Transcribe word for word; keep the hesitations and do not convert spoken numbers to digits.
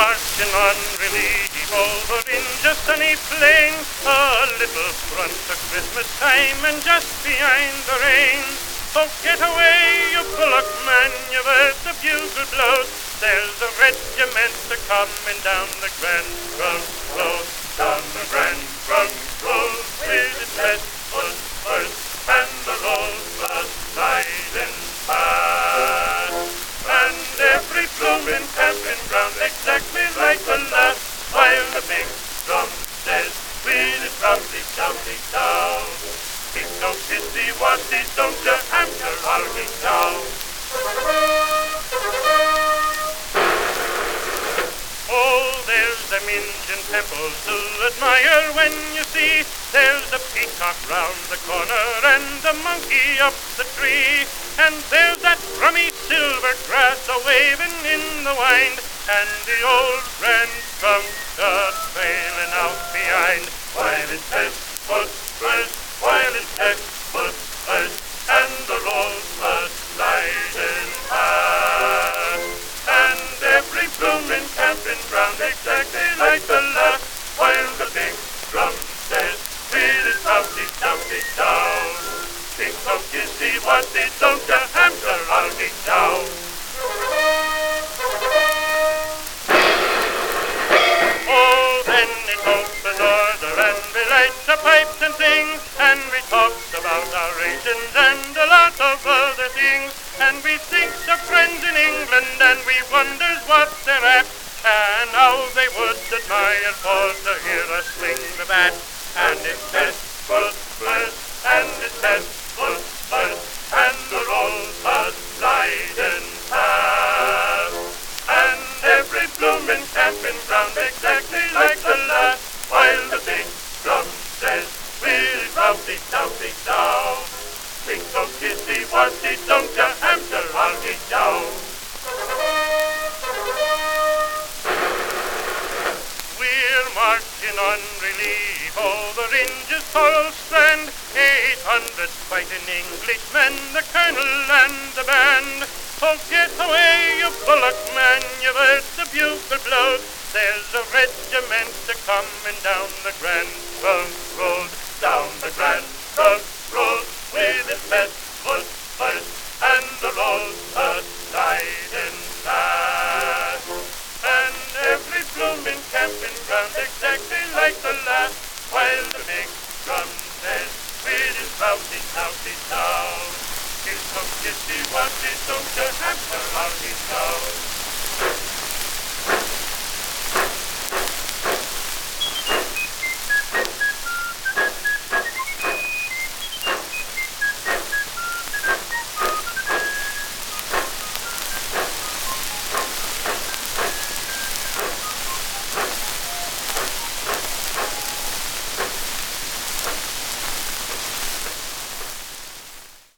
marching on relief over in just sunny plain, a little front of Christmas time and just behind the rain. Oh, get away, you bullock man, you've heard the bugle blows. There's a regiment a-coming down the Grand Trunk Road, down the Grand Trunk Road, with its red foot first and the rosebud sliding past. And every bloomin' camping ground exactly like the last, while the big drum says, with its rumty shouty down, it's no pity what it don't you have your army down. Oh, there's them Indian temples to admire when you see there's a peacock round the corner and a monkey up the tree, and there's that rummy silver grass a-waving in the wind, and the old Grand Trunk just trailing out behind, while it says foot first, while it says foot first, and the rosebud sliding past. And every bloomin' camping ground exactly like the last, while the big drum says, with its rowdy dowdy down, think of kissy what they don't you hamster I'll be down. Oh, then it opens order and we light the pipes and sing, and we talks about our rations and a lot of other things, and we thinks of friends in England and we wonders what they're at, and how they would admire for to hear us swing the bat. And it says foot first, and it says foot first, and the rosebud sliding past. And every bloomin' camping ground exactly like the last, while the big drum says, with its rowdy dowdy down, think of kissy what it don't you hamster I'll get down. We're marching on relief over Inj's coral strand, eight hundred fighting Englishmen, the colonel and the band. Oh, get away, you bullock man, you've heard the bugle blows. There's a regiment a-coming down the Grand Trunk Road, down the Grand Trunk Road, with its best foot first and the rosebud sliding past. And every bloomin' camping ground exactly like the last, while the big drum says, with its rowdy shouty down, it's no kissy what it don't you have to rowdy down.